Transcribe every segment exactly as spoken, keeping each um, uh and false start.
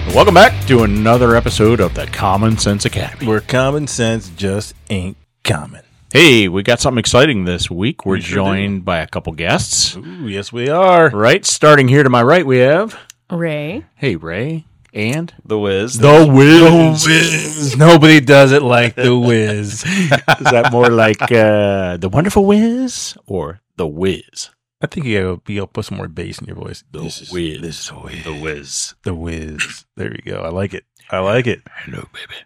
Welcome back to another episode of the Common Sense Academy, where common sense just ain't common. Hey, we got something exciting this week. We're We sure joined by a couple guests. Ooh, yes, we are. Right, starting here to my right, we have Ray. Hey, Ray, and The Wiz. The Wiz. The Wiz. Nobody does it like the Wiz. Is that more like uh, the Wonderful Wiz or the Wiz? I think you gotta, you gotta put some more bass in your voice. The this is, Wiz. This is the Wiz. The Wiz. The Wiz. There you go. I like it. I like it. Hello, baby.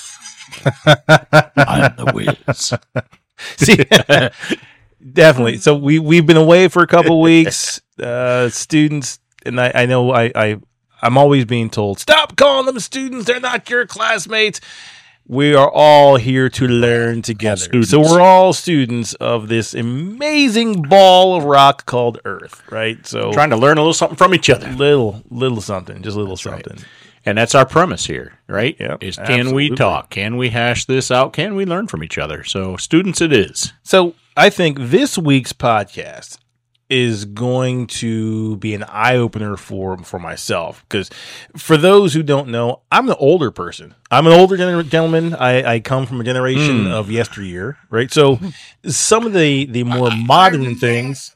I'm the Wiz. See, definitely. So we we've been away for a couple weeks. Uh, students, and I, I know I, I I'm always being told, stop calling them students. They're not your classmates. We are all here to learn together. Students. So we're all students of this amazing ball of rock called Earth, right? So Trying to learn a little something from each other. little little something, just little something. Right. And that's our premise here, right? Yep, is can absolutely. we talk? Can we hash this out? Can we learn from each other? So, students, it is. So I think this week's podcast is going to be an eye opener for for myself, because for those who don't know, I'm an older person. I'm an older gener- gentleman. I, I come from a generation Mm. of yesteryear, right? So some of the the more modern things.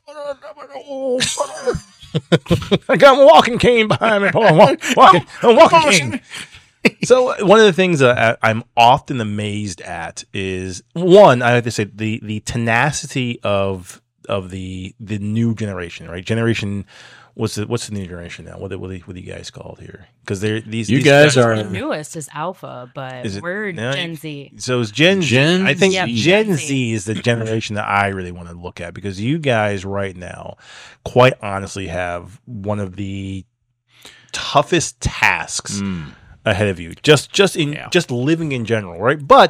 I got my walking cane behind me. Hold on, walk, walking, a walking cane. So one of the things that I, I'm often amazed at is, one, I have to say the the tenacity of of the the new generation, right? Generation, what's the what's the new generation now? What are, what are, what are you guys called here? Because they're these You these guys are- The newest is Alpha, but Is it- we're no, Gen Z. So it's Gen Gen Z. I think Yep, Gen Gen Z. Z is the generation that I really want to look at, because you guys right now, quite honestly, have one of the toughest tasks Mm. ahead of you. Just just in Yeah. just living in general, right? But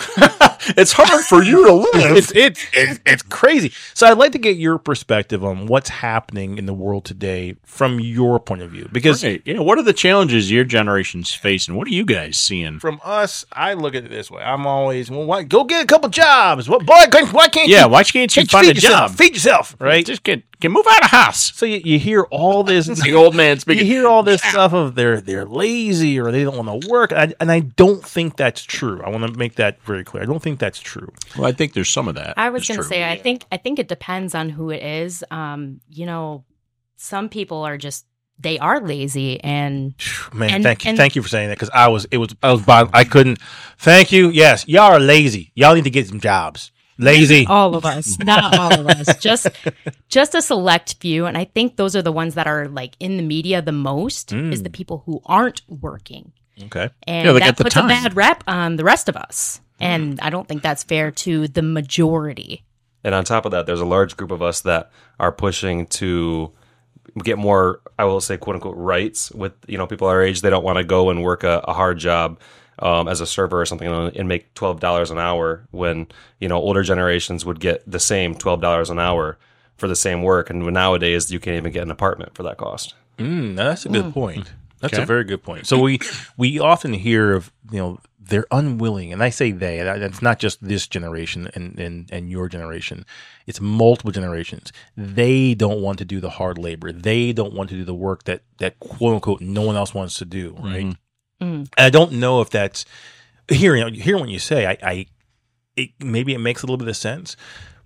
It's hard for you to live. it's, it's it's it's crazy. So I'd like to get your perspective on what's happening in the world today from your point of view, because Right. Yeah, what are the challenges your generation's facing? What are you guys seeing? from us, I look at it this way. I'm always, well, why, go get a couple jobs. What boy? Why can't Yeah, you? why can't you Feed find a yourself. job? Feed yourself, right? Just get, get move out of the house. So you, you hear all this. The old man You speaking. hear all this stuff of they're they're lazy or they don't want to work, and I, and I don't think that's true. I want to make that very clear. I don't think that's true. Well, I think there's some of that. I was It's going to true. say, I think, I think it depends on who it is. Um, you know, some people are just they are lazy, and Man, And- thank you, and- thank you for saying that, because I was it was I was bottom, I couldn't. Thank you. Yes, y'all are lazy. Y'all need to get some jobs. Lazy. all of us, not all of us, just just a select few. And I think those are the ones that are like in the media the most Mm. is the people who aren't working. Okay. And Yeah, they that got the puts time. a bad rep on the rest of us. And I don't think that's fair to the majority. And on top of that, there's a large group of us that are pushing to get more, I will say, quote unquote, rights with, you know, people our age. They don't want to go and work a, a hard job um, as a server or something and make twelve dollars an hour when, you know, older generations would get the same twelve dollars an hour for the same work. And nowadays, you can't even get an apartment for that cost. Mm, that's a good point. That's Okay. a very good point. So we we often hear of, you know, they're unwilling, and I say they, and it's not just this generation and, and, and your generation. It's multiple generations. They don't want to do the hard labor. They don't want to do the work that, that quote unquote no one else wants to do, right? Mhm. Mm. And I don't know if that's hearing hearing what you say. I, I it, maybe it makes a little bit of sense,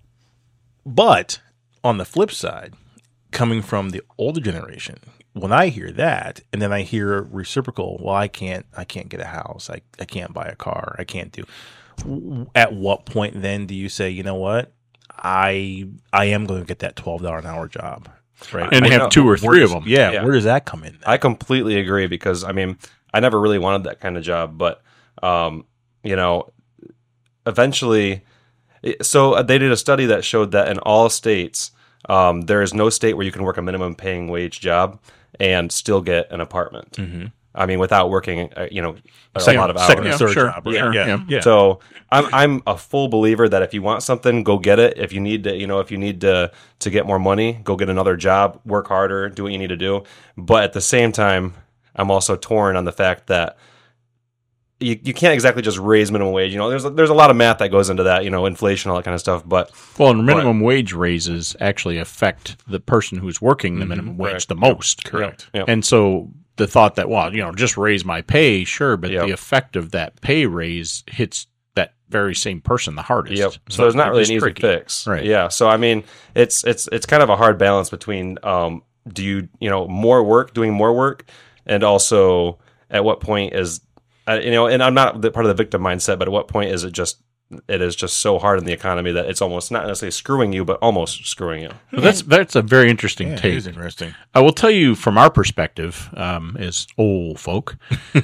but on the flip side, coming from the older generation, when I hear that, and then I hear reciprocal, well, I can't, I can't get a house, I, I can't buy a car, I can't do. At what point then do you say, you know what, I, I am going to get that twelve dollar an hour job, right? And I have know. two or three of them. yeah, Yeah. where does that come in? I completely agree because, I mean, I never really wanted that kind of job, but, um, you know, eventually, so they did a study that showed that in all states, um, there is no state where you can work a minimum paying wage job and still get an apartment. Mm-hmm. I mean, without working, uh, you know, a Second- lot of hours. second or Yeah, third sure. job, right? Yeah, yeah, yeah. yeah. So I'm I'm a full believer that if you want something, go get it. If you need to, you know, if you need to to get more money, go get another job, work harder, do what you need to do. But at the same time, I'm also torn on the fact that you, you can't exactly just raise minimum wage. You know, there's a, there's a lot of math that goes into that. You know, inflation, all that kind of stuff. But Well, and minimum wage raises actually affect the person who's working the minimum wage Correct. the most. Correct. Yep. And so the thought that, well, you know, just raise my pay, sure, but Yep. the effect of that pay raise hits that very same person the hardest. Yep. So there's not really it's an easy tricky. fix. Right. Yeah. So I mean, it's it's it's kind of a hard balance between um, do you you know more work, doing more work, and also at what point is uh, you know, and I'm not the part of the victim mindset, but at what point is it just it is just so hard in the economy that it's almost not necessarily screwing you, but almost screwing you. Well, that's that's a very interesting Yeah, it take. is interesting. I will tell you from our perspective, um, as old folk,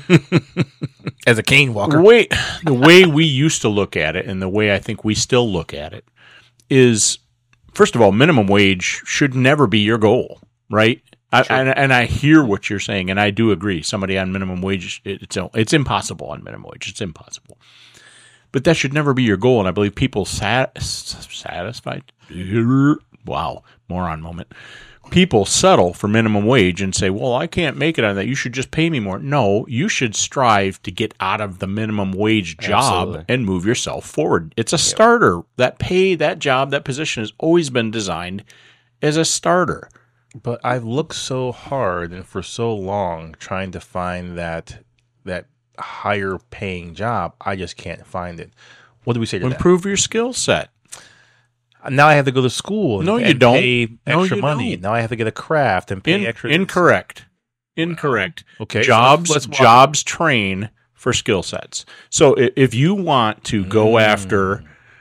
As a cane the walker, way the way we used to look at it, and the way I think we still look at it, is first of all, minimum wage should never be your goal, right? I, and, and I hear what you're saying, and I do agree. Somebody on minimum wage, it, it's it's impossible on minimum wage. It's impossible. But that should never be your goal, and I believe people sat, satisfied. Wow, moron moment. People settle for minimum wage and say, "Well, I can't make it on that. You should just pay me more." No, you should strive to get out of the minimum wage job Absolutely. and move yourself forward. It's a starter. That pay, that job, that position has always been designed as a starter. but I've looked so hard and for so long trying to find that that higher paying job. I just can't find it. What do we say to that? Improve your skill set. Now I have to go to school. And, No, you and don't. Pay No, extra you money. don't. Now I have to get a craft and pay In- extra. incorrect. Incorrect. Okay, so Jobs let's- let's- jobs train for skill sets. So i- if you want to go Mm. after,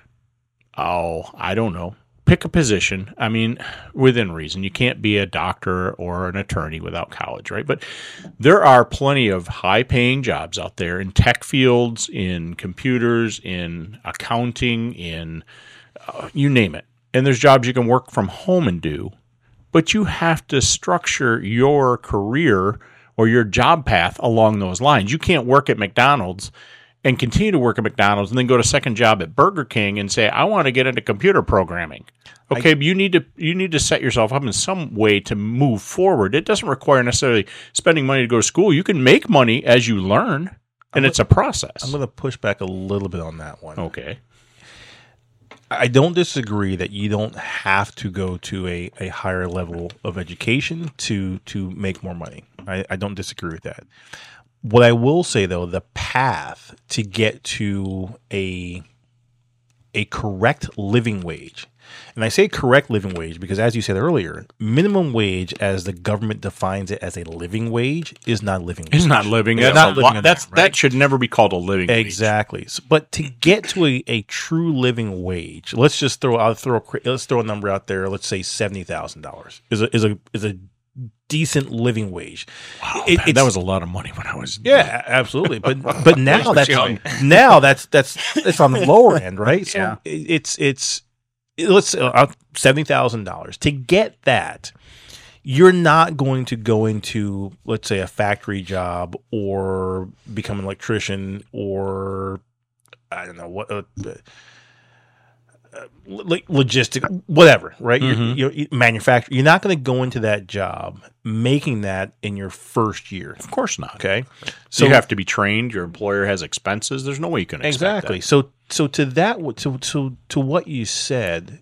oh, I don't know, pick a position. I mean, within reason. You can't be a doctor or an attorney without college, right? But there are plenty of high-paying jobs out there in tech fields, in computers, in accounting, in uh, you name it. And there's jobs you can work from home and do. But you have to structure your career or your job path along those lines. You can't work at McDonald's and continue to work at McDonald's and then go to second job at Burger King and say, I want to get into computer programming. Okay, but you need to you need to set yourself up in some way to move forward. It doesn't require necessarily spending money to go to school. You can make money as you learn, and it's a process. I'm going to push back a little bit on that one. Okay. I don't disagree that you don't have to go to a, a higher level of education to to make more money. I, I don't disagree with that. What I will say though, the path to get to a a correct living wage, and I say correct living wage because, as you said earlier, minimum wage, as the government defines it as a living wage, is not living wage. It's not living. It's That's not a living lo- in that's that, right? that should never be called a living wage. Exactly. So, but to get to a, a true living wage, let's just throw out throw a, cra- let's throw a number out there. Let's say seventy thousand dollars is a is a is a decent living wage. Wow, It- man, it's- that was a lot of money when I was Yeah, a- absolutely. But but now that's young. now that's that's it's on the lower end, right? So Yeah. it- it's it's let's uh, seventy thousand dollars to get that. You're not going to go into, let's say, a factory job or become an electrician or I don't know what, uh, uh, like logistic, whatever, right? Mhm. You're, you're manufacturer. You're not going to go into that job making that in your first year. Of course not. Okay, So you have to be trained. Your employer has expenses. There's no way you can expect exactly. that. So so to that to to to what you said,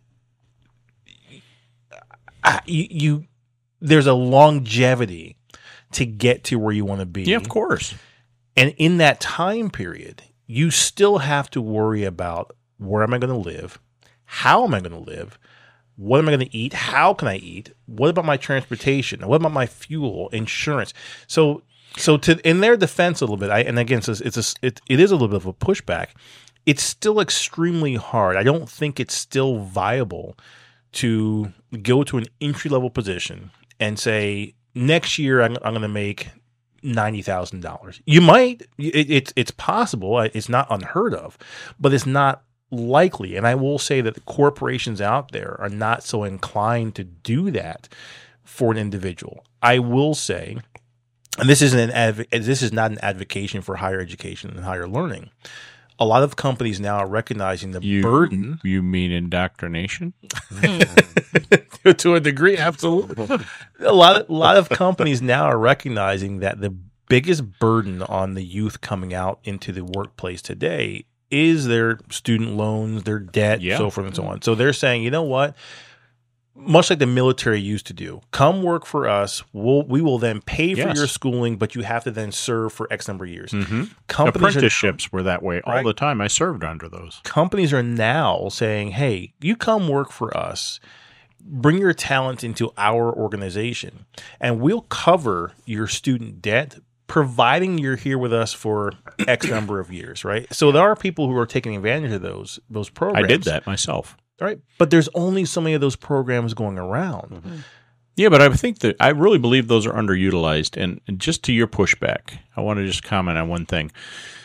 I, you, you there's a longevity to get to where you want to be. Yeah, of course. And in that time period, you still have to worry about where am I going to live? How am I going to live? What am I going to eat? How can I eat? What about my transportation? What about my fuel, insurance? So, so to in their defense a little bit, I, and again, so it's a, it, it is a little bit of a pushback. It's still extremely hard. I don't think it's still viable to go to an entry level position and say next year I'm, I'm going to make ninety thousand dollars. You might. It, it's it's possible. It's not unheard of, but it's not likely. And I will say that the corporations out there are not so inclined to do that for an individual. I will say, and this isn't an adv- this is not an advocacy for higher education and higher learning. A lot of companies now are recognizing the You, burden You mean indoctrination? to a degree, absolutely. A lot of a lot of companies now are recognizing that the biggest burden on the youth coming out into the workplace today is their student loans, their debt, Yeah. so forth and so on. So they're saying, you know what? much like the military used to do. Come work for us. We'll, we will then pay for Yes. your schooling, but you have to then serve for X number of years. Mm-hmm. Companies are, Apprenticeships were that way all Right. the time. I served under those. companies are now saying, hey, you come work for us. Bring your talent into our organization, and we'll cover your student debt, providing you're here with us for X number of years, right? So there are people who are taking advantage of those those I programs. did that myself. right? But there's only so many of those programs going around. Mm-hmm. Yeah, but I think that I really believe those are underutilized. And, and just to your pushback, I want to just comment on one thing.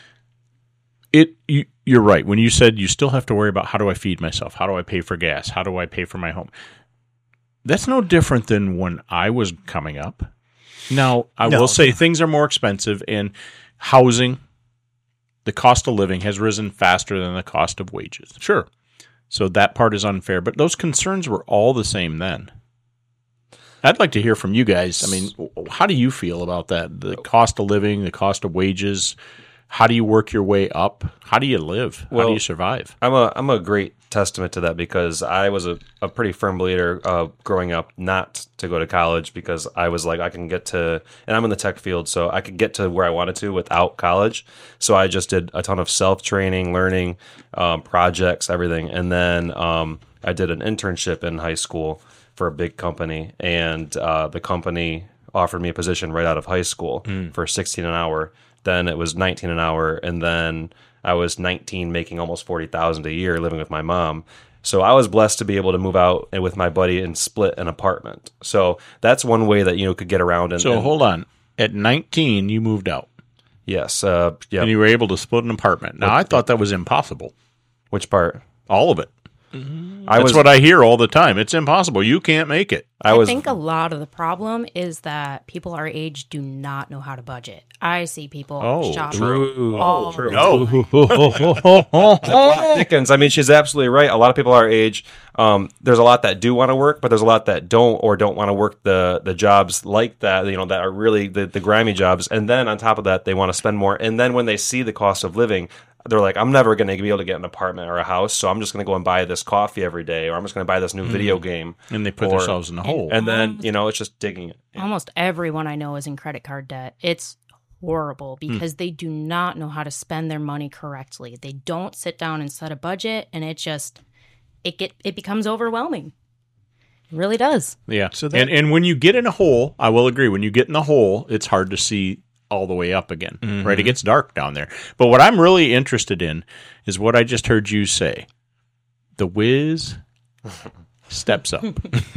It you, you're right when you said you still have to worry about how do I feed myself, how do I pay for gas, how do I pay for my home. That's no different than when I was coming up. Now, I No. will say things are more expensive, and housing, the cost of living has risen faster than the cost of wages. Sure. So that part is unfair, but those concerns were all the same then. I'd like to hear from you guys. I mean, how do you feel about that? The cost of living, the cost of wages. How do you work your way up? How do you live? How Well, do you survive? I'm a I'm a great testament to that because I was a, a pretty firm believer uh, growing up not to go to college because I was like I can get to and I'm in the tech field so I could get to where I wanted to without college. So I just did a ton of self training, learning, um, projects, everything, and then um, I did an internship in high school for a big company, and uh, the company offered me a position right out of high school for sixteen an hour. Then it was nineteen an hour, and then I was nineteen, making almost forty thousand a year, living with my mom. So I was blessed to be able to move out and with my buddy and split an apartment. So that's one way that you know could get around. And, So and- hold on. At nineteen, you moved out, yes, uh, yeah. and you were able to split an apartment. Now, I thought that was impossible. Which part? All of it. I That's was. what I hear all the time. It's impossible. You can't make it. I I, was. think a lot of the problem is that people our age do not know how to budget. I see people Oh, shopping. True. all True. No. Dickens. I mean, she's absolutely right. A lot of people our age, um, there's a lot that do want to work, but there's a lot that don't or don't want to work the the jobs like that. You know, that are really the the grimy jobs. And then on top of that, they want to spend more. And then when they see the cost of living, they're like, I'm never going to be able to get an apartment or a house, so I'm just going to go and buy this coffee every day, or I'm just going to buy this new video game. And they put Or- themselves in the hole. And then you know, it's just digging it. Almost everyone I know is in credit card debt. It's horrible because they do not know how to spend their money correctly. They don't sit down and set a budget, and it just it get it becomes overwhelming. It really does. Yeah. So that- and and when you get in a hole, I will agree. When you get in the hole, it's hard to see all the way up again. Right? It gets dark down there. But what I'm really interested in is what I just heard you say. The whiz steps up.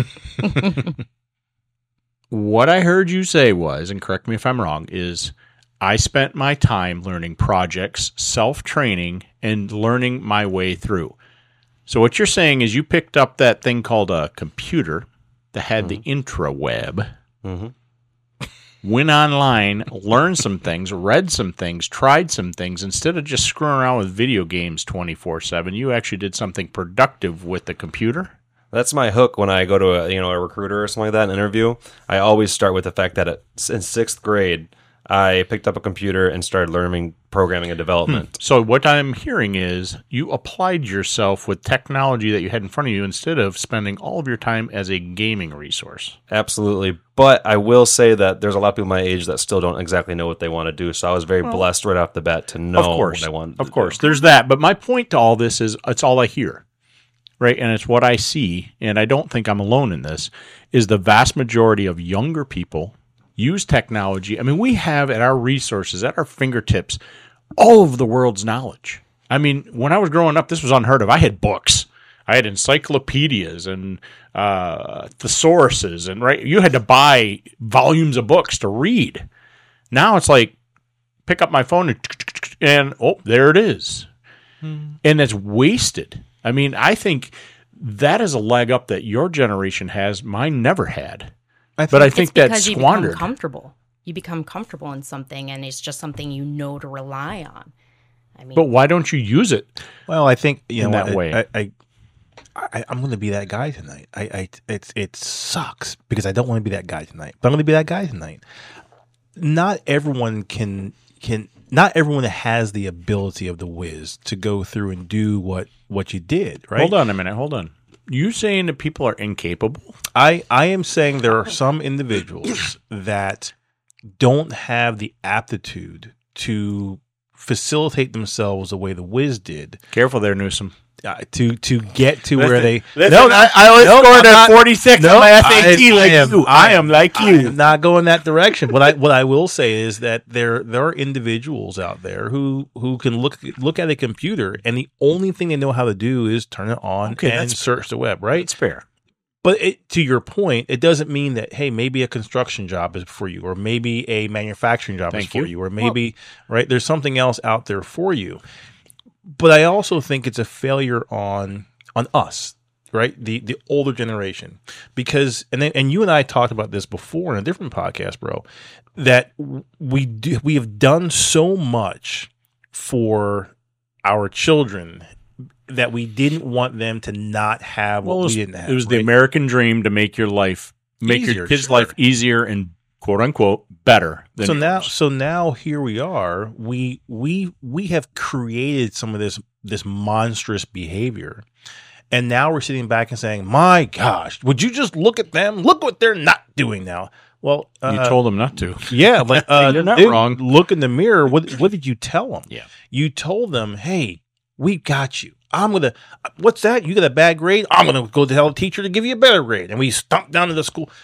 What I heard you say was, and correct me if I'm wrong, is I spent my time learning projects, self-training, and learning my way through. So what you're saying is you picked up that thing called a computer that had the intraweb, Mhm. went online, learned some things, read some things, tried some things. Instead of just screwing around with video games twenty-four seven, you actually did something productive with the computer. That's my hook when I go to a you know a recruiter or something like that, an interview. I always start with the fact that at, in sixth grade, I picked up a computer and started learning programming and development. So what I'm hearing is you applied yourself with technology that you had in front of you instead of spending all of your time as a gaming resource. Absolutely. But I will say that there's a lot of people my age that still don't exactly know what they want to do. So I was very blessed right off the bat to know Of course, what I wanted of to course, do. there's that. But my point to all this is it's all I hear, right? And it's what I see, and I don't think I'm alone in this, is the vast majority of younger people use technology. I mean, we have at our resources, at our fingertips, all of the world's knowledge. I mean, when I was growing up, this was unheard of. I had books. I had encyclopedias and uh, thesauruses, and right, you had to buy volumes of books to read. Now it's like pick up my phone and, and oh, there it is, and it's wasted. I mean, I think that is a leg up that your generation has. Mine never had. I But I It's think that's because you squandered. become comfortable. You become comfortable in something, and it's just something you know to rely on. I mean, But why don't you use it? Well, I think you In know that what, way. I, I, I I'm going to be that guy tonight. I, I it's it sucks because I don't want to be that guy tonight, but I'm going to be that guy tonight. Not everyone can can not everyone has the ability of the whiz to go through and do what what you did. Right? Hold on a minute. Hold on. You saying that people are incapable? I, I am saying there are some individuals that don't have the aptitude to facilitate themselves the way the Wiz did Careful there, Newsom. uh, to to get to where they. No, I, I was no, scored I'm at not- forty-six no, on my S A T I- like I am- you. I am like you. I'm not going that direction. What I what I will say is that there there are individuals out there who who can look look at a computer and the only thing they know how to do is turn it on Okay, and that's search the web, right? It's fair. But it, to your point, it doesn't mean that, hey, maybe a construction job is for you, or maybe a manufacturing job Thank is for you. you, or maybe, right, there's something else out there for you. But I also think it's a failure on on us, right, the the older generation. Because, and then, and you and I talked about this before in a different podcast, bro, that we do, we have done so much for our children that we didn't want them to not have what Well, it was, we didn't have. it was the right? American dream to make your life, make Easier, your kids' sure. life easier and quote unquote better than so now yours. so now here we are. We we we have created some of this this monstrous behavior. And now we're sitting back and saying, "My gosh, would you just look at them? Look what they're not doing now." Well, uh, You told them not to. yeah, like uh, You're not dude, wrong. Look in the mirror. What what did you tell them? Yeah. You told them, "Hey, we got you. I'm gonna. What's that? You got a bad grade? I'm gonna go tell the teacher to give you a better grade." And we stomped down to the school.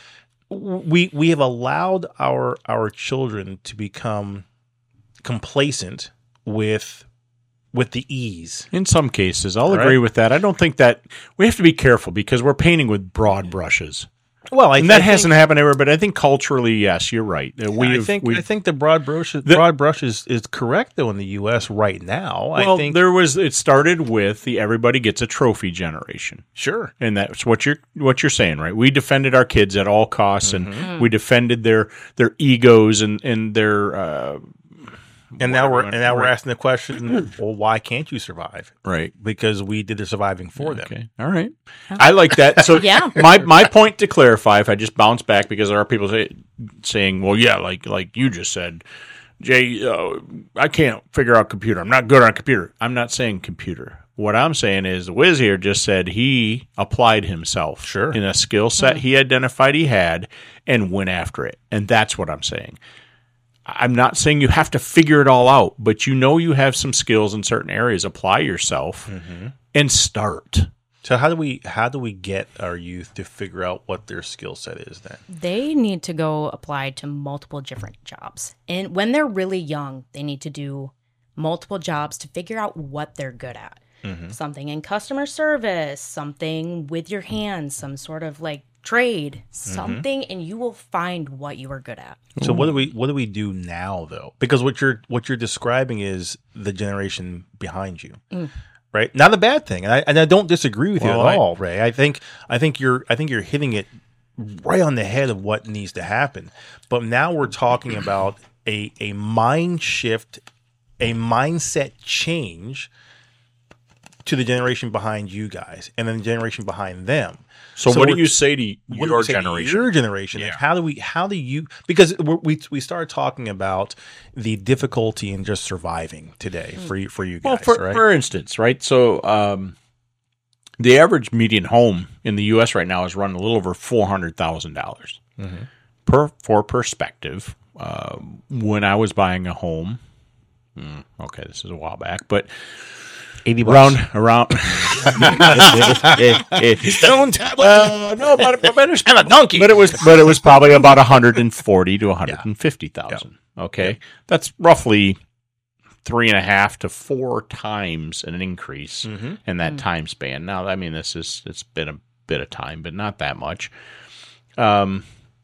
We we have allowed our our children to become complacent with with the ease. In some cases, I'll Right. agree with that. I don't think that we have to be careful because we're painting with broad brushes. Well, I, And that I think- hasn't happened everywhere, but I think culturally, yes, you're right. Uh, I We've, think we've, I think the broad brush The- broad brush is, is correct though in the U S right now. well, I think there was. It started with the everybody gets a trophy generation, sure. and that's what you're what you're saying, right? We defended our kids at all costs, Mm-hmm. and we defended their their egos and and their uh, And now we're and now we're Right. asking the question, well, why can't you survive? right. Because we did the surviving for them. Okay. All right. I like that. So Yeah. my my point to clarify, if I just bounce back, because there are people say, saying, well, yeah, like like you just said, Jay, uh, I can't figure out computer. I'm not good on computer. I'm not saying computer. What I'm saying is the Wiz here just said he applied himself Sure. in a skill set he identified he had and went after it. And that's what I'm saying. I'm not saying you have to figure it all out, but you know you have some skills in certain areas. Apply yourself and start. So how do we how do we get our youth to figure out what their skill set is then? They need to go apply to multiple different jobs. And when they're really young, they need to do multiple jobs to figure out what they're good at. Something in customer service, something with your hands, some sort of like trade, something, and you will find what you are good at. So what do we what do we do now though? Because what you're what you're describing is the generation behind you. Right? Not a bad thing. And I and I don't disagree with Well, you at I- all, Ray. I think I think you're I think you're hitting it right on the head of what needs to happen. But now we're talking about a a mind shift, a mindset change to the generation behind you guys and then the generation behind them. So, So what do we're- you say to What do your we say to generation? Your generation. Like, how do we? How do you? Because we're, we we started talking about the difficulty in just surviving today for you for you guys. Well, for, right? for instance, right? So, um, the average median home in the U S right now is running a little over four hundred thousand dollars. Per for perspective, uh, when I was buying a home, hmm, okay, this is a while back, but eighty around around. stone tablet Uh, no, but, but, it's, and a donkey. but it was but it was probably about one hundred forty to one hundred fifty thousand. Okay, that's roughly three and a half to four times an increase in that time span. Now, I mean, this is it's been a bit of time, but not that much. Um,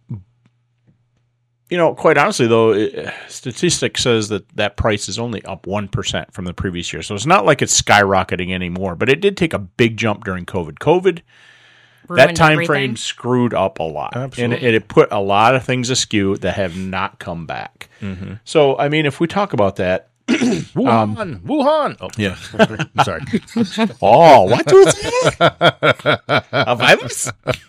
you know, quite honestly, though, it, statistics says that that price is only up one percent from the previous year. So it's not like it's skyrocketing anymore, but it did take a big jump during COVID. COVID, that Ruined time everything. frame screwed up a lot. Absolutely. And it, it put a lot of things askew that have not come back. So, I mean, if we talk about that, Wuhan, Wuhan. Oh, yeah. I'm sorry. Oh, what was that? A virus?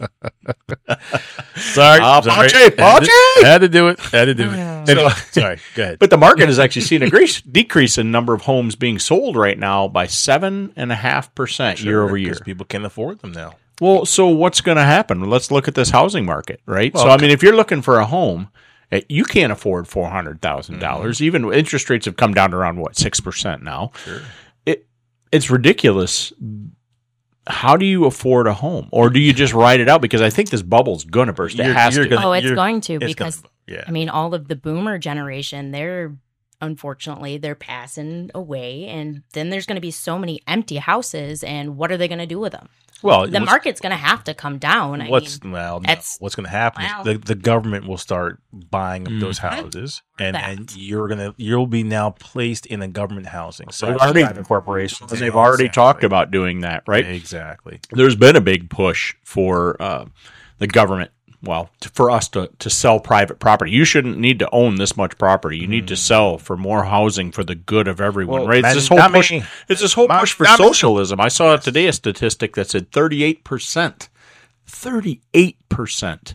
Sorry. Ah, sorry. Pache, Pache! Had to do it. Had to do it. So, sorry. Go ahead. But the market has actually seen a decrease, decrease in number of homes being sold right now by seven and a half percent year over year. Because people can afford them now. Well, so what's going to happen? Let's look at this housing market, right? Well, so, I mean, if you're looking for a home, eh, you can't afford four hundred thousand dollars. Mm-hmm. Even interest rates have come down to around, what, six percent now? Sure. It, it's ridiculous. How do you afford a home? Or do you just ride it out? Because I think this bubble's going to burst. It You're- has you're to. gonna- Oh, it's you're- going to it's because gonna- yeah. I mean, all of the boomer generation, they're unfortunately they're passing away, and then there's going to be so many empty houses, and what are they going to do with them? Well, The what's- market's going to have to come down. I What's mean, well, no. that's- what's going to happen wow. is the, the government will start buying up Mm. those houses, and, That. and you're gonna you'll be now placed in a government housing. So They've already- Private corporations. And they've already Exactly. talked about doing that, right? Exactly. There's been a big push for uh, the government, well, to, for us to, to sell private property. You shouldn't need to own this much property. You need to sell for more housing for the good of everyone, Well, right? It's man, this whole not push. me. It's this whole My- push for not me. socialism. I saw today a statistic that said thirty-eight percent, thirty-eight percent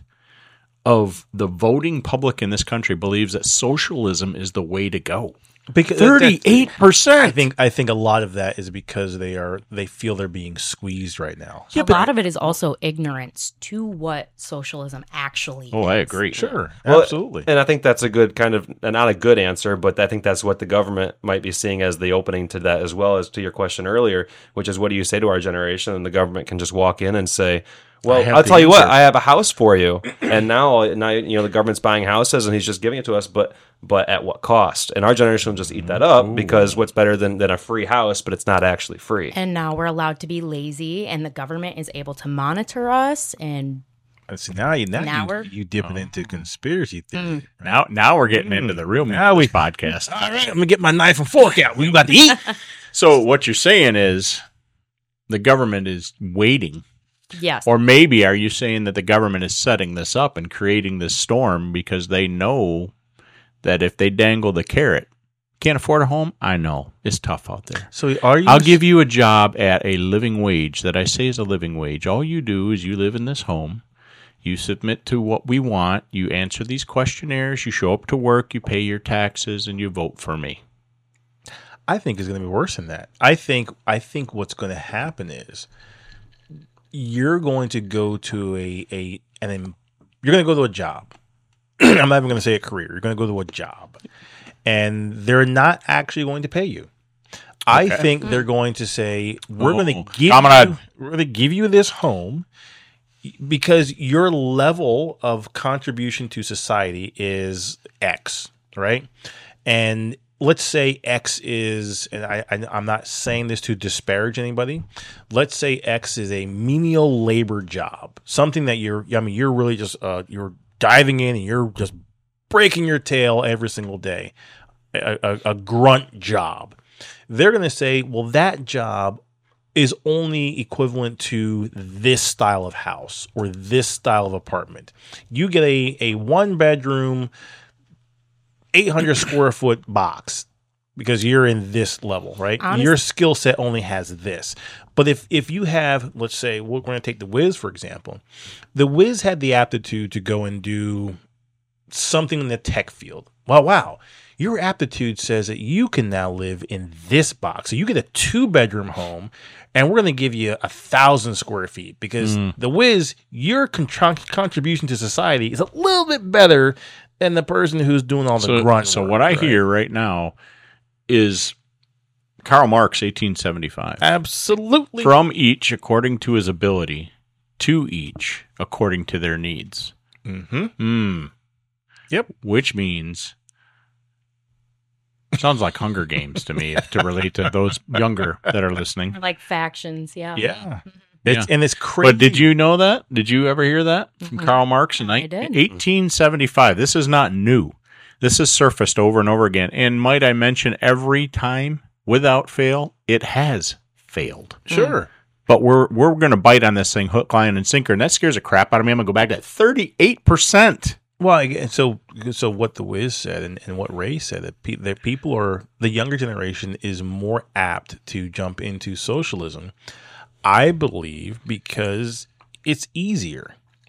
of the voting public in this country believes that socialism is the way to go. Because thirty-eight percent. I think I think a lot of that is because they are they feel they're being squeezed right now. a lot of it is also ignorance to what socialism actually Oh, I is. agree. Sure, Well, absolutely. And I think that's a good kind of, not a good answer, but I think that's what the government might be seeing as the opening to that, as well as to your question earlier, which is what do you say to our generation? And the government can just walk in and say, well, have I'll the tell you what, answer. I have a house for you. And now, now, you know, the government's buying houses and he's just giving it to us, but but at what cost? And our generation will just eat that up because what's better than, than a free house, but it's not actually free. And now we're allowed to be lazy, and the government is able to monitor us. And And see, now you now, Now you, we're- you dipping into conspiracy theory. Now, now we're getting into the real meat Now of we- this podcast. All right, I'm gonna get my knife and fork out. We about to eat. So what you're saying is the government is waiting, yes, or maybe are you saying that the government is setting this up and creating this storm because they know that if they dangle the carrot, can't afford a home? I know it's tough out there. So are you? I'll give you a job at a living wage that I say is a living wage. All you do is you live in this home. You submit to what we want. You answer these questionnaires. You show up to work. You pay your taxes, and you vote for me. I think it's going to be worse than that. I think I think what's going to happen is you're going to go to a a and then you're going to go to a job. I'm not even going to say a career. You're going to go to a job, and they're not actually going to pay you. I Okay. think they're going to say we're Oh, going to give comrade. you, we're going to give you this home because your level of contribution to society is X, right? And let's say X is, and I, I, I'm not saying this to disparage anybody. Let's say X is a menial labor job, something that you're, I mean, you're really just, uh, you're diving in and you're just breaking your tail every single day, a, a, a grunt job. They're going to say, well, that job is only equivalent to this style of house or this style of apartment. You get a, a one bedroom, eight hundred square foot box because you're in this level, right? Honest- Your skill set only has this. But if, if you have, let's say, we're going to take the Wiz, for example. The Wiz had the aptitude to go and do something in the tech field. Well, wow. Your aptitude says that you can now live in this box. So you get a two bedroom home, and we're going to give you a thousand square feet because the Wiz, your contr- contribution to society is a little bit better than the person who's doing all the So, grunt. so work, what I right? hear right now is Karl Marx, eighteen seventy-five. Absolutely. From each according to his ability, to each according to their needs. Mm-hmm. Hmm. Yep. Which means sounds like Hunger Games to me to relate to those younger that are listening. like factions. Yeah, Yeah. Yeah. It's, and it's crazy. But did you know that? Did you ever hear that from Karl Marx in I did. eighteen seventy-five? This is not new. This has surfaced over and over again. And might I mention, every time, without fail, it has failed. Sure. But we're we're going to bite on this thing hook, line, and sinker, and that scares the crap out of me. I'm going to go back to that thirty-eight percent. Well, again, so so what the Wiz said and, and what Ray said that, pe- that people are the younger generation is more apt to jump into socialism. I believe because it's easier.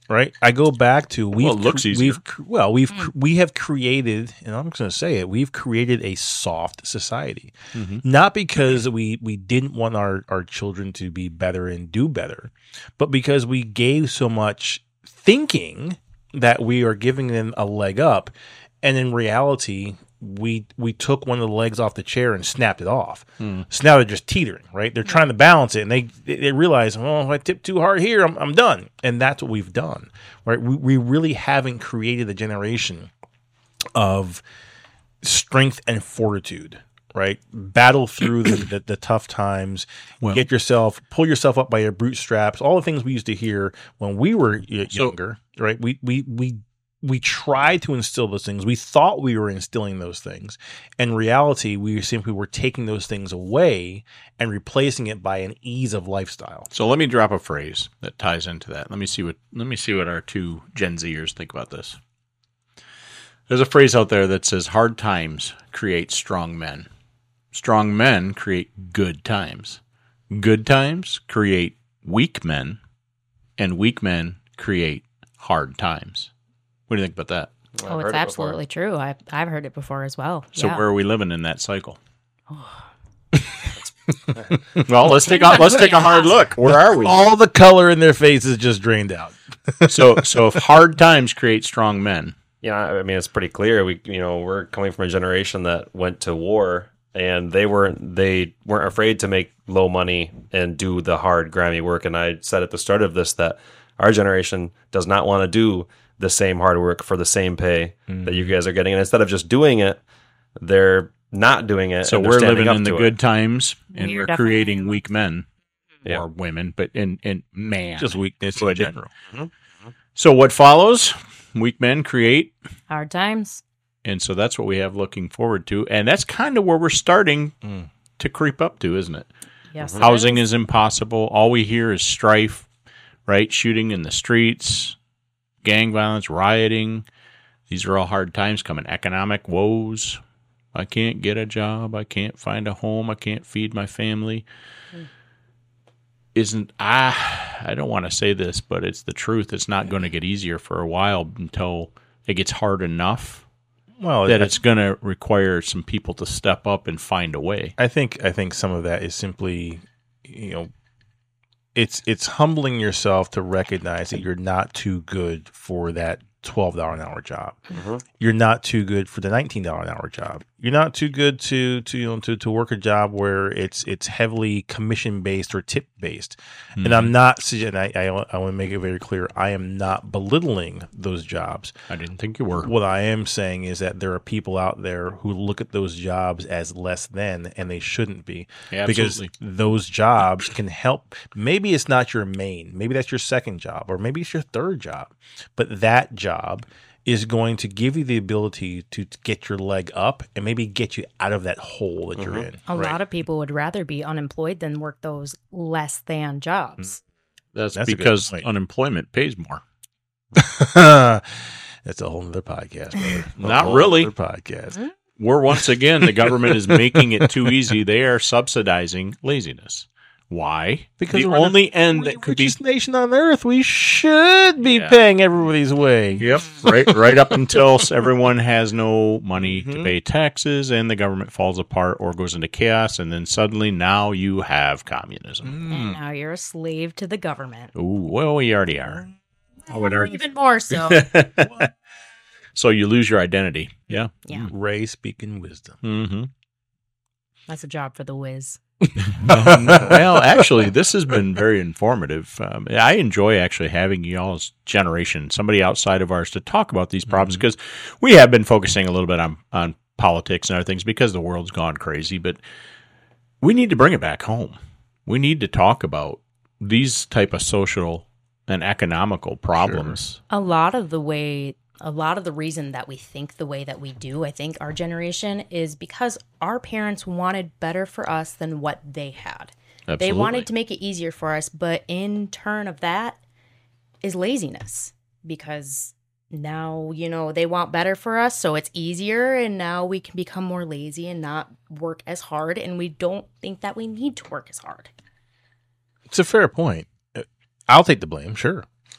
right? I go back to we've Well, it looks cr- easier. we've cr- well we've cr- we have created, and I'm just going to say it, we've created a soft society, not because we we didn't want our our children to be better and do better, but because we gave so much thinking that we are giving them a leg up, and in reality. We we took one of the legs off the chair and snapped it off. So now they're just teetering, right? They're trying to balance it, and they they realize, oh, if I tip too hard here, I'm I'm done. And that's what we've done, right? We we really haven't created a generation of strength and fortitude, right? Battle through the, the, the tough times. Well- get yourself, pull yourself up by your bootstraps. All the things we used to hear when we were y- So- younger, right? We we we we tried to instill those things. We thought we were instilling those things. In reality, we simply were taking those things away and replacing it by an ease of lifestyle. So let me drop a phrase that ties into that. Let me see what let me see what our two Gen Zers think about this. There's a phrase out there that says hard times create strong men. Strong men create good times. Good times create weak men, and weak men create hard times. What do you think about that? I've Oh, heard it's it before. absolutely true. I, I've heard it before as well. So yeah. where are we living in that cycle? Well, let's take a, let's take a hard look. Where are we? All the color in their faces just drained out. So so if hard times create strong men, Yeah, I mean it's pretty clear. We you know we're coming from a generation that went to war, and they weren't they weren't afraid to make low money and do the hard, grimy work. And I said at the start of this that our generation does not want to do the same hard work for the same pay that you guys are getting. And instead of just doing it, they're not doing it. so and they're we're standing living up in the to good it. times, and We're we're definitely- creating weak men Yeah. or women, but in in man. Just weakness in Good. general. So what follows? Weak men create, Hard times. and so that's what we have looking forward to, and that's kind of where we're starting Mm. to creep up to, isn't it? Yes. it Housing is. is impossible. All we hear is strife, right? Shooting in the streets, gang violence, rioting. These are all hard times coming. Economic woes. I can't get a job. I can't find a home. I can't feed my family. Isn't I? I don't want to say this, but it's the truth. It's not going to get easier for a while until it gets hard enough Well, that I- it's going to require some people to step up and find a way. I think I think some of that is simply, you know, it's it's humbling yourself to recognize that you're not too good for that twelve dollar an hour job. You're not too good for the nineteen dollar an hour job. You're not too good to to you know to, to work a job where it's it's heavily commission based or tip based. And I'm not and I I, I want to make it very clear. I am not belittling those jobs. I didn't think you were. What I am saying is that there are people out there who look at those jobs as less than, and they shouldn't be. Yeah, because absolutely. those jobs can help. Maybe it's not your main, maybe that's your second job, or maybe it's your third job. But that job is going to give you the ability to get your leg up and maybe get you out of that hole that you're in. A right? lot of people would rather be unemployed than work those less than jobs. That's, That's a good because point. unemployment pays more. That's a whole other podcast. brother. A Not whole really. other podcast. We're once again, the government is making it too easy. They are subsidizing laziness. Why? Because the we're the- only end We're the that could be richest nation on earth. We should be Yeah. paying everybody's way. Yep, right, right up until everyone has no money to Mhm. pay taxes, and the government falls apart or goes into chaos, and then suddenly now you have communism. And now you're a slave to the government. Ooh, well, we already are. I would argue. Even more so. So you lose your identity. Yeah. Yeah. Ray speaking wisdom. Mm-hmm. That's a job for the whiz. Um, well, actually, this has been very informative. Um, I enjoy actually having y'all's generation, somebody outside of ours, to talk about these problems, because we have been focusing a little bit on, on politics and other things because the world's gone crazy, but we need to bring it back home. We need to talk about these type of social and economical problems. A lot of the way, a lot of the reason that we think the way that we do, I think our generation, is because our parents wanted better for us than what they had. They Absolutely. wanted to make it easier for us, but in turn of that is laziness, because now, you know, they want better for us, so it's easier, and now we can become more lazy and not work as hard, and we don't think that we need to work as hard. It's a fair point. Uh, I'll take the blame, sure.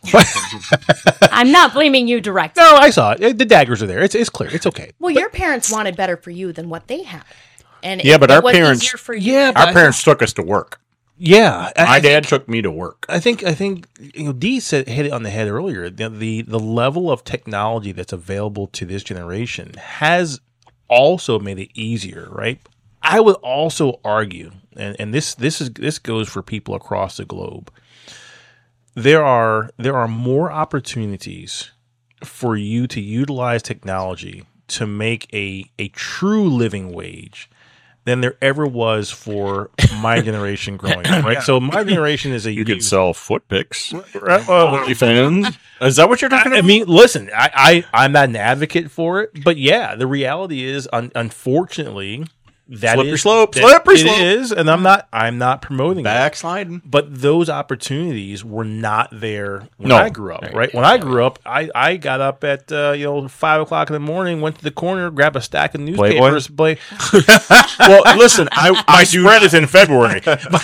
I'm not blaming you directly. No, I saw it. The daggers are there. It's it's clear. It's okay. Well, your parents wanted better for you than what they had. And Yeah, it, but it our was parents- easier for you. Yeah, Our parents took us to work. Yeah, I- My I dad took me to work. I think I think you know Dee said hit it on the head earlier. The, the the level of technology that's available to this generation has also made it easier, right? I would also argue, and, and this this is this goes for people across the globe. There are there are more opportunities for you to utilize technology to make a a true living wage than there ever was for my generation growing up, right? So my generation is a You could youth- sell foot picks. OnlyFans. Is that what you're talking I about? mean, listen, I, I I'm not an advocate for it, but yeah, the reality is, un- unfortunately, that Slippery is- slope, that slippery it slope. is, and I'm not I'm not promoting it. Backsliding. But those opportunities were not there when No. I grew up, right? When I grew up, I, I got up at uh, you know five o'clock in the morning, went to the corner, grabbed a stack of newspapers, play. Well, listen, I, My I do. spread is in February.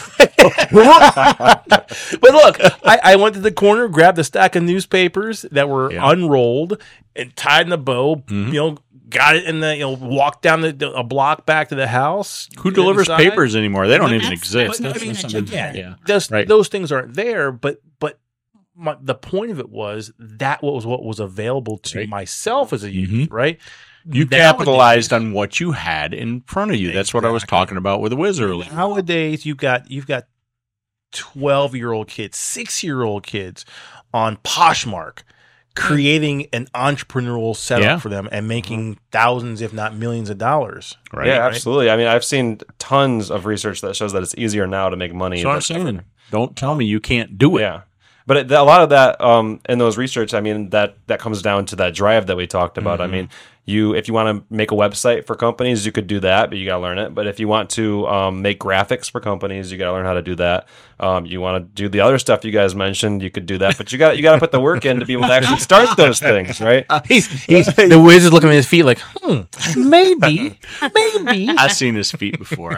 But look, I, I went to the corner, grabbed a stack of newspapers that were Yeah. unrolled and tied in a bow. You know, got it in the you know, walked down the, the- a block back to the house. Who delivers inside. papers anymore? They don't even That's- exist. that's I mean, something- yeah, yeah. those, Right. those things aren't there. But but my, the point of it was that was what was available to Right. myself as a youth, Mhm. right? You Nowadays- capitalized on what you had in front of you. That's what I was Exactly. talking about with the Wiz earlier. Nowadays, you've got you've got twelve year old kids, six year old kids on Poshmark creating an entrepreneurial setup Yeah. for them and making thousands, if not millions, of dollars. Right? Yeah, right? absolutely. I mean, I've seen tons of research that shows that it's easier now to make money. That's what I'm than- saying. Don't tell me you can't do it. Yeah. But it, a lot of that um, in those research, I mean, that, that comes down to that drive that we talked about. Mm-hmm. I mean, you if you want to make a website for companies, you could do that, but you got to learn it. But if you want to um, make graphics for companies, you got to learn how to do that. Um, you want to do the other stuff you guys mentioned, you could do that. But you got you got to put the work in to be able to actually start those things, right? He's, he's the Wiz is looking at his feet like, hmm, maybe, maybe. I've seen his feet before.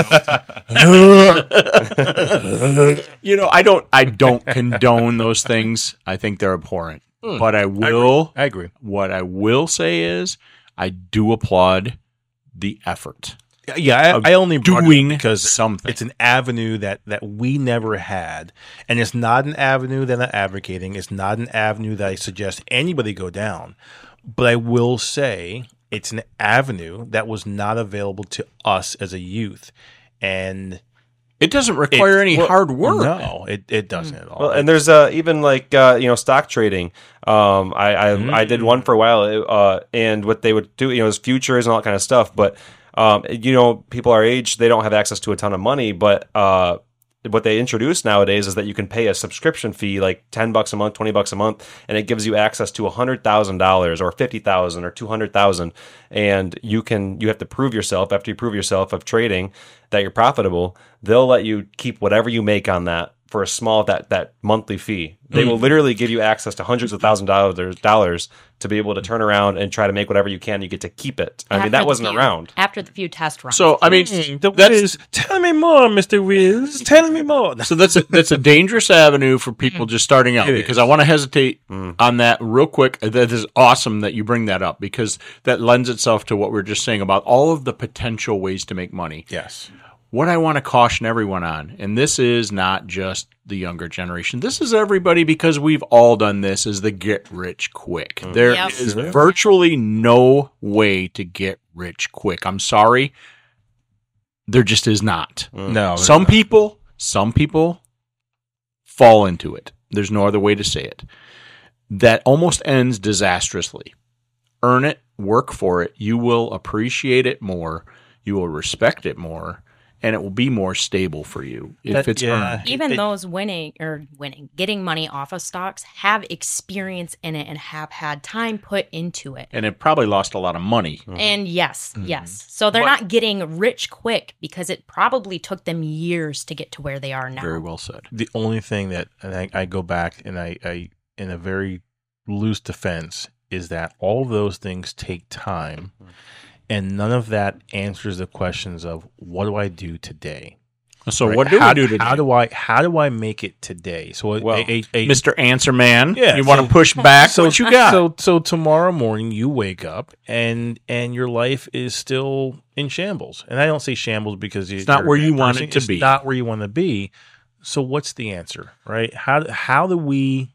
You know, I don't I don't condone those things. I think they're abhorrent. But I will I agree. what I will say is I do applaud the effort. Yeah, Of I, I only brought it up doing because something. it's an avenue that that we never had, and it's not an avenue that I'm advocating. It's not an avenue that I suggest anybody go down. But I will say it's an avenue that was not available to us as a youth, and It doesn't require It- any well, hard work. No, it, it doesn't at all. Well, and there's uh, even like uh, you know stock trading. Um, I I, I did one for a while, uh, and what they would do, you know, is futures and all that kind of stuff. But um, you know, people our age, they don't have access to a ton of money. But uh, what they introduce nowadays is that you can pay a subscription fee, like ten bucks a month, twenty bucks a month, and it gives you access to a hundred thousand dollars, or fifty thousand, or two hundred thousand, and you can you have to prove yourself. After you prove yourself of trading that you're profitable, they'll let you keep whatever you make on that for a small that that monthly fee. They will literally give you access to hundreds of thousand dollars dollars to be able to turn around and try to make whatever you can. You get to keep it. I mean, After that the wasn't few- around. After the few test runs. So I mean, the that's Wiz, tell me more, Mister Wiz. Tell me more. so that's a, that's a dangerous avenue for people just starting out. It Because is. I want to hesitate on that real quick. That is awesome that you bring that up because that lends itself to what we we're just saying about all of the potential ways to make money. Yes. What I want to caution everyone on, and this is not just the younger generation, this is everybody because we've all done this, is the get rich quick. There Yep. is virtually no way to get rich quick. I'm sorry. There just is not. No. Some people, some people fall into it. There's no other way to say it. That almost ends disastrously. Earn it, work for it. You will appreciate it more. You will respect it more. And it will be more stable for you if That- it's yeah. earned. even It- those winning or winning, getting money off of stocks have experience in it and have had time put into it. And it probably lost a lot of money. And yes, Mm-hmm. yes. So they're not getting rich quick because it probably took them years to get to where they are now. Very well said. The only thing that, and I, I go back and I, I, in a very loose defense, is that all of those things take time, and none of that answers the questions of what do I do today. So right? what do how, we do today? How do I how do I make it today? So a, well, a, a, a, Mister Answer Man, Yeah, you want so- to push back? so what you got? So so tomorrow morning you wake up and and your life is still in shambles. And I don't say shambles because It's not where you want it to it's be. Not where you want to be. So what's the answer, right? How how do we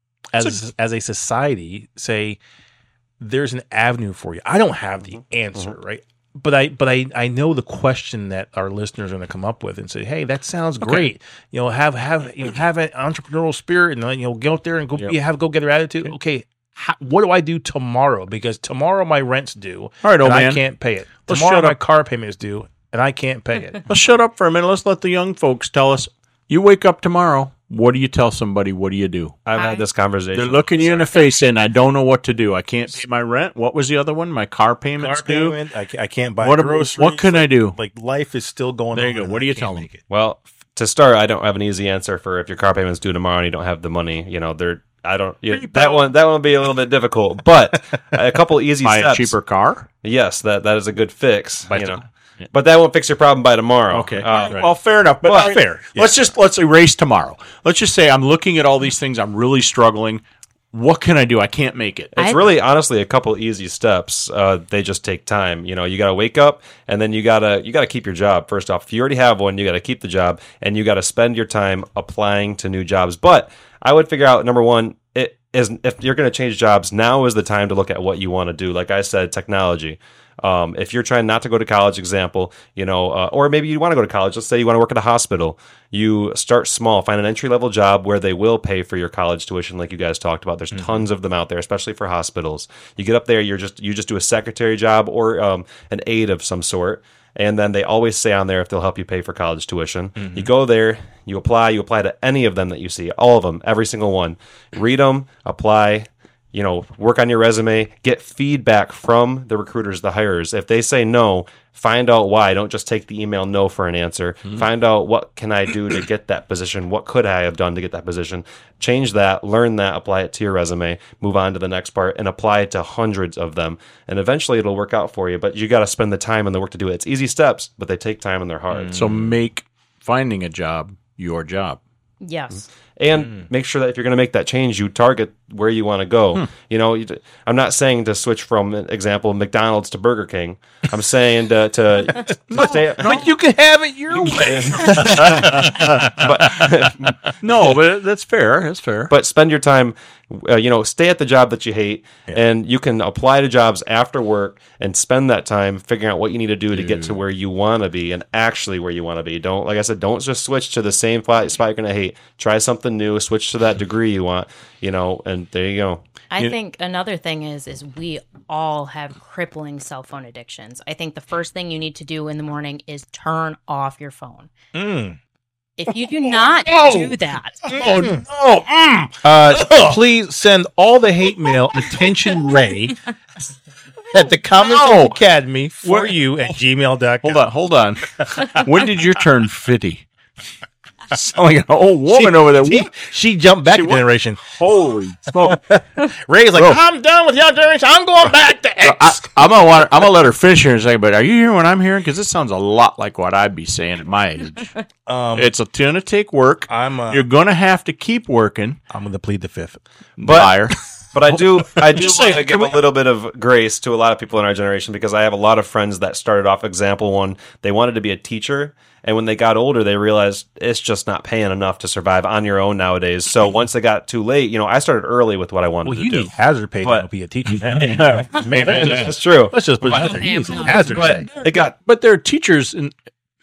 as as a society say there's an avenue for you? I don't have the answer, right? But I, but I, I know the question that our listeners are going to come up with and say, "Hey, that sounds great. You know, have have you know, have an entrepreneurial spirit, and you know, get out there and go Yep. be have go getter attitude." Okay, how, what do I do tomorrow? Because tomorrow my rent's due, All right, old and man. I can't pay it. Let's Tomorrow shut my up. car payment is due, and I can't pay it. Let's shut up for a minute. Let's let the young folks tell us. You wake up tomorrow. What do you tell somebody? What do you do? I've I- had this conversation. They're looking you in the face saying, "I don't know what to do. I can't pay my rent. What was the other one? My car payment's Car due. payment, I, ca- I can't buy What am- groceries. what can I do?" Like life is still going. There on you go. and What I do you can't tell 'em? make it. Well, f- to start, I don't have an easy answer for if your car payment's due tomorrow and you don't have the money. You know, they're I don't. You, that one that one will be a little bit difficult, but a couple easy Buy steps. a cheaper car. Yes, that that is a good fix. By you the- know, but that won't fix your problem by tomorrow. Okay. Uh, Well, fair enough. But Well, I- fair, Let's just let's erase tomorrow. Let's just say I'm looking at all these things. I'm really struggling. What can I do? I can't make it. It's I- really, honestly, a couple easy steps. Uh, they just take time. You know, you got to wake up, and then you gotta you gotta keep your job. First off, if you already have one, you got to keep the job, and you got to spend your time applying to new jobs. But I would figure out number one, it is if you're going to change jobs, now is the time to look at what you want to do. Like I said, technology. Um, if you're trying not to go to college, example, you know, uh, or maybe you want to go to college. Let's say you want to work at a hospital. You start small, find an entry level job where they will pay for your college tuition, like you guys talked about. There's tons of them out there, especially for hospitals. You get up there, you're just you just do a secretary job or um, an aide of some sort. And then they always say on there if they'll help you pay for college tuition. You go there, you apply, you apply to any of them that you see, all of them, every single one. Read them, apply, you know, work on your resume, get feedback from the recruiters, the hirers. If they say no, find out why. Don't just take the email no for an answer. Find out what can I do to get that position? What could I have done to get that position? Change that, learn that, apply it to your resume, move on to the next part, and apply it to hundreds of them. And eventually it'll work out for you. But you got to spend the time and the work to do it. It's easy steps, but they take time and they're hard. So make finding a job your job. Yes. And make sure that if you're going to make that change, you target where you want to go. You know, you, I'm not saying to switch from, example, McDonald's to Burger King. I'm saying to, to, to stay. But you can have it your way. No, but that's fair. That's fair. But spend your time, uh, you know, stay at the job that you hate, and you can apply to jobs after work and spend that time figuring out what you need to do to get to where you want to be and actually where you want to be. Don't, like I said, don't just switch to the same spot, spot you're going to hate. Try something new, switch to that degree you want, you know, and there you go. I think another thing is is we all have crippling cell phone addictions. I think the first thing you need to do in the morning is turn off your phone. Mm. If you do not do that, oh no! Mm. Uh, please send all the hate mail, attention Ray, at the Common Sense No. Academy for Where- you at gmail dot com. Hold on, hold on. When did you turn fifty? Sound like an old woman over there. She, she jumped back She a what? generation. Holy smoke! Ray's like, Bro. I'm done with your generation. I'm going back to X. I, I'm gonna want. I'm gonna let her finish here in a second. But are you hearing what I'm hearing? Because this sounds a lot like what I'd be saying at my age. um, It's a gonna take work. I'm uh, You're gonna have to keep working. I'm going to plead the fifth. Liar. But I do, I do Just want saying, to give a little bit of grace to a lot of people in our generation because I have a lot of friends that started off. Example one, they wanted to be a teacher, and when they got older, they realized it's just not paying enough to survive on your own nowadays. So once they got too late, you know, I started early with what I wanted Well, to you do. need hazard pay But- to be a teacher. That's true. Let's just put it out there. You need some hazard pay. But it got But there are teachers, and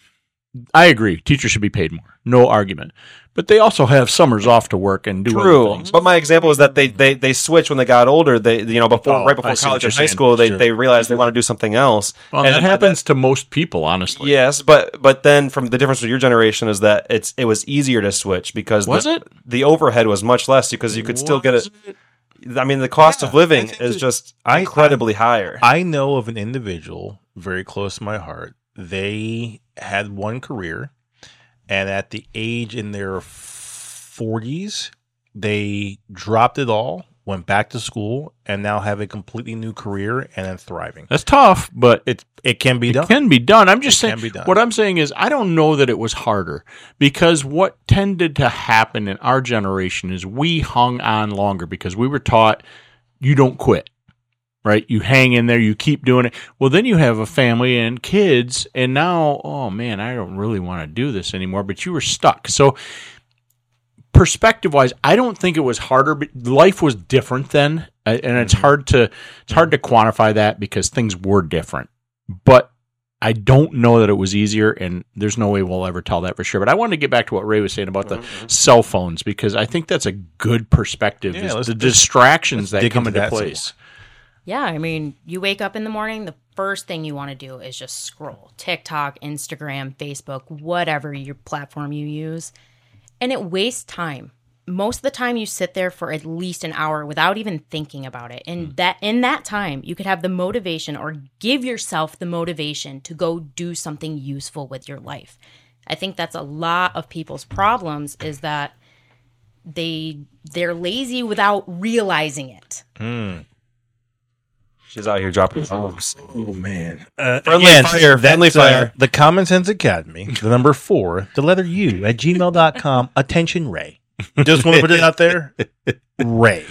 I agree. Teachers should be paid more. No argument. But they also have summers off to work and do other true. things. But my example is that they they they switch when they got older. They you know before Oh, right I before see what college you're and high saying. school, they Sure. they realized they want to do something else. Well, And that happens to most people, honestly. Yes, but but then from the difference with your generation is that it's it was easier to switch because Was the, it? the overhead was much less because you could still get it. I mean, the cost of living is just I- incredibly higher. I know of an individual very close to my heart. They had one career, and at the age in their forties, they dropped it all, went back to school, and now have a completely new career and then thriving. That's tough, but It it can be it done. can be done. I'm just It saying, can be done. what I'm saying is I don't know that it was harder, because what tended to happen in our generation is we hung on longer because we were taught you don't quit, right? You hang in there, you keep doing it. Well, then you have a family and kids, and now, oh man, I don't really want to do this anymore, but you were stuck. So perspective wise, I don't think it was harder, but life was different then. uh, And it's hard to, it's hard to quantify that because things were different. But I don't know that it was easier, and there's no way we'll ever tell that for sure. But I wanted to get back to what Ray was saying about the mm-hmm. cell phones, because I think that's a good perspective. Yeah, is let's- the distractions that dig come into into that some place. Yeah, I mean, you wake up in the morning, the first thing you want to do is just scroll. TikTok, Instagram, Facebook, whatever your platform you use. And it wastes time. Most of the time you sit there for at least an hour without even thinking about it. And mm. that in that time, you could have the motivation or give yourself the motivation to go do something useful with your life. I think that's a lot of people's problems, is that they they're lazy without realizing it. Mm. She's out here dropping bombs. Oh man! Uh, Friendly again, fire, friendly that's, fire. Uh, the Common Sense Academy, the number four, the letter U at gmail dot com. Attention, Ray. Just want to put it out there, Ray.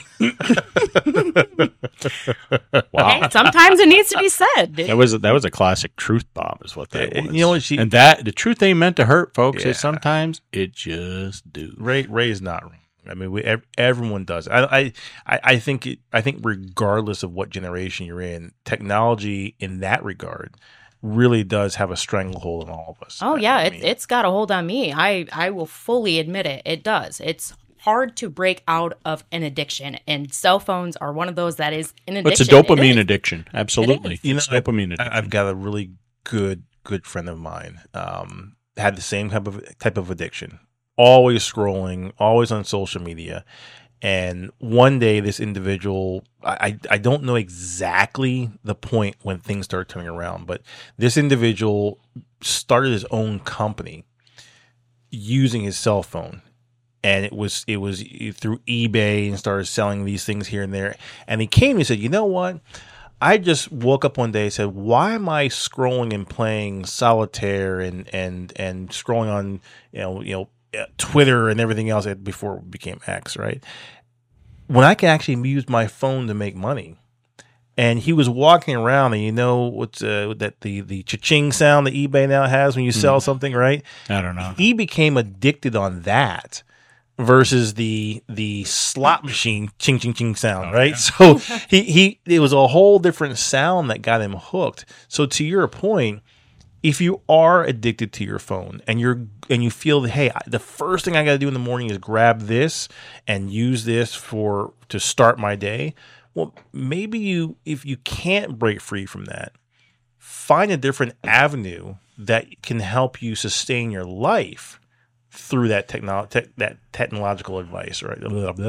Wow, Hey, sometimes it needs to be said. that was a, that was a classic truth bomb, is what that Uh, was. you know what she- and that the truth ain't meant to hurt, folks. Yeah. Is sometimes it just do. Ray Ray is not wrong. I mean, we, ev- everyone does. I, I, I think, it, I think, regardless of what generation you're in, technology in that regard really does have a stranglehold on all of us. Oh yeah, I it, mean, it's got a hold on me. I I will fully admit it. It does. It's hard to break out of an addiction, and cell phones are one of those that is an addiction. It's a dopamine It is. addiction. Absolutely, You know, it's dopamine addiction. I, I've got a really good good friend of mine. Um, had the same type of type of addiction. Always scrolling, always on social media. And one day, this individual, I, I don't know exactly the point when things started turning around, but this individual started his own company using his cell phone. And it was it was through eBay, and started selling these things here and there. And he came and said, you know what? I just woke up one day and said, why am I scrolling and playing solitaire and and and scrolling on, you know, you know, Twitter and everything else before it became X, right? When I can actually use my phone to make money. And he was walking around, and you know what's uh, that the the cha-ching sound that eBay now has when you sell mm. something, right? I don't know. He became addicted on that versus the the slot machine ching ching ching sound, oh, right? Yeah. So he he it was a whole different sound that got him hooked. So to your point, if you are addicted to your phone and you're and you feel that, hey, the first thing I got to do in the morning is grab this and use this for to start my day, well, maybe you, if you can't break free from that, find a different avenue that can help you sustain your life through that technolo- te- that technological advice, right?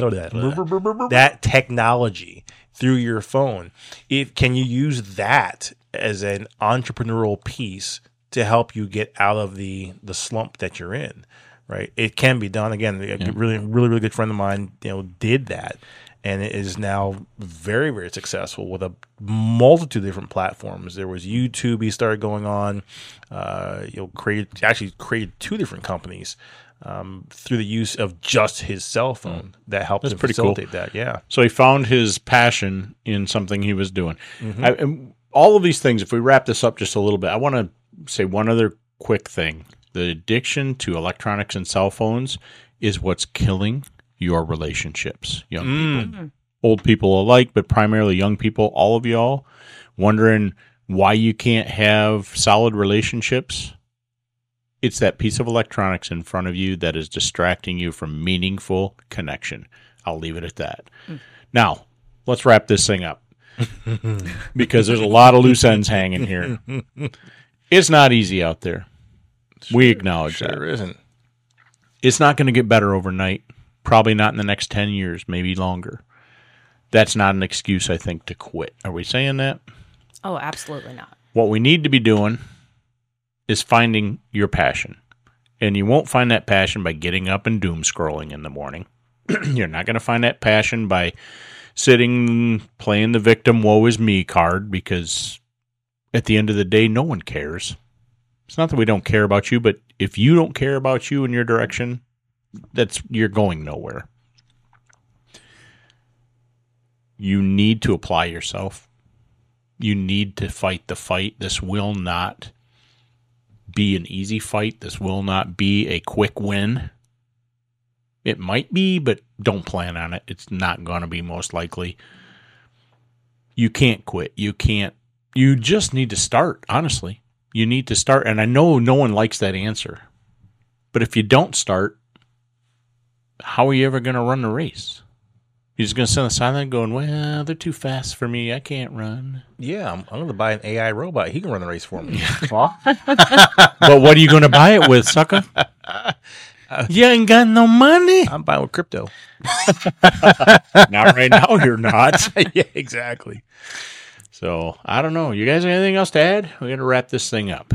That technology through your phone. If can you use that as an entrepreneurial piece to help you get out of the the slump that you're in, right? It can be done. Again, a Yeah. really, really, really good friend of mine, you know, did that, and it is now very, very successful with a multitude of different platforms. There was YouTube he started going on, uh, you know, created actually created two different companies um, through the use of just his cell phone that helped That's him pretty cool. facilitate that. Yeah. So he found his passion in something he was doing. Mm-hmm. I, and all of these things, if we wrap this up just a little bit, I want to say one other quick thing. The addiction to electronics and cell phones is what's killing your relationships, young Mm. people, old people alike, but primarily young people, all of y'all wondering why you can't have solid relationships. It's that piece of electronics in front of you that is distracting you from meaningful connection. I'll leave it at that. Mm. Now, let's wrap this thing up because there's a lot of loose ends hanging here. It's not easy out there. Sure, we acknowledge sure that. Sure isn't. It's not going to get better overnight. Probably not in the next ten years, maybe longer. That's not an excuse, I think, to quit. Are we saying that? Oh, absolutely not. What we need to be doing is finding your passion. And you won't find that passion by getting up and doom scrolling in the morning. You're not going to find that passion by sitting playing the victim woe is me card, because at the end of the day, no one cares. It's not that we don't care about you, but if you don't care about you and your direction, that's you're going nowhere. You need to apply yourself. You need to fight the fight. This will not be an easy fight. This will not be a quick win. It might be, but don't plan on it. It's not going to be most likely. You can't quit. You can't. You just need to start, honestly. You need to start. And I know no one likes that answer. But if you don't start, how are you ever going to run the race? You're just going to sit on the sideline going, well, they're too fast for me. I can't run. Yeah, I'm, I'm going to buy an A I robot. He can run the race for me. But what are you going to buy it with, sucker? You ain't got no money. I'm buying with crypto. Not right now, you're not. Yeah, exactly. So, I don't know. You guys have anything else to add? We're going to wrap this thing up.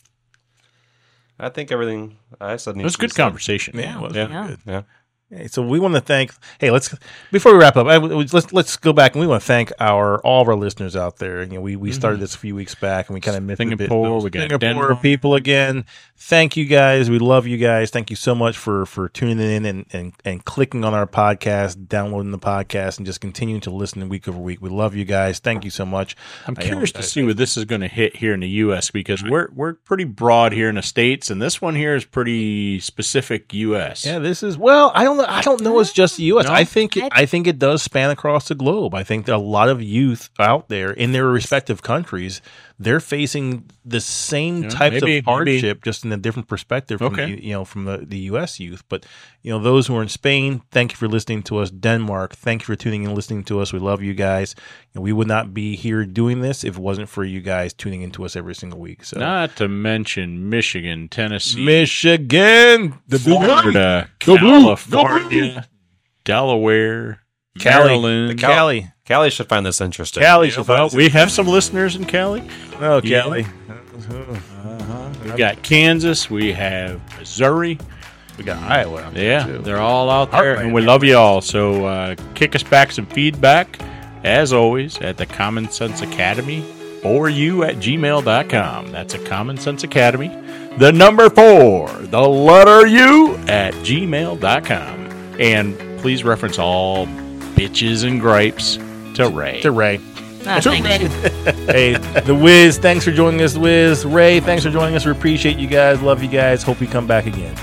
I think everything I said It needs was a to be good said. conversation. Yeah, it was Yeah. Yeah. good. Yeah. Hey, so we want to thank. Hey, let's before we wrap up. I, let's let's go back and we want to thank our all of our listeners out there. You know, we, we started this a few weeks back and we kind of missed Singapore, a bit. Those we got Singapore Denver. people again. Thank you guys. We love you guys. Thank you so much for for tuning in and and, and clicking on our podcast, downloading the podcast, and just continuing to listen week over week. We love you guys. Thank you so much. I'm I- curious I- to see where this is going to hit here in the U S because we're we're pretty broad here in the States, and this one here is pretty specific U S. Yeah, this is well. I don't know. I don't know. It's just the U S. No? I think it, I think it does span across the globe. I think that a lot of youth out there in their respective countries, they're facing the same Yeah, types maybe- of hardship, just in a different perspective from Okay. the, you know from the, the U S youth. But you know, those who are in Spain, thank you for listening to us. Denmark, thank you for tuning in and listening to us. We love you guys. And we would not be here doing this if it wasn't for you guys tuning into us every single week. So Not to mention Michigan, Tennessee, Michigan, the Florida, Go Blue! Go California, Delaware, Cali, Maryland. the Cali, Callie should find this interesting. Cali. Yeah, well, we have some listeners in Cali. Oh, Yeah. Cali. We've got Kansas. We have Missouri. We got Iowa. out there, Yeah, too. they're all out there, Heartland. and we love you all. So uh, kick us back some feedback, as always, at the Common Sense Academy or you at gmail dot com. That's a Common Sense Academy. The number four, the letter U at gmail dot com. And please reference all bitches and gripes to Ray. to Ray. Ah, thank you. Hey, the Wiz, thanks for joining us, Wiz. Ray, thanks for joining us. We appreciate you guys. Love you guys. Hope you come back again.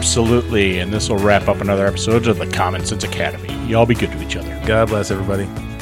Absolutely. And this will wrap up another episode of the Common Sense Academy. Y'all be good to each other. God bless everybody.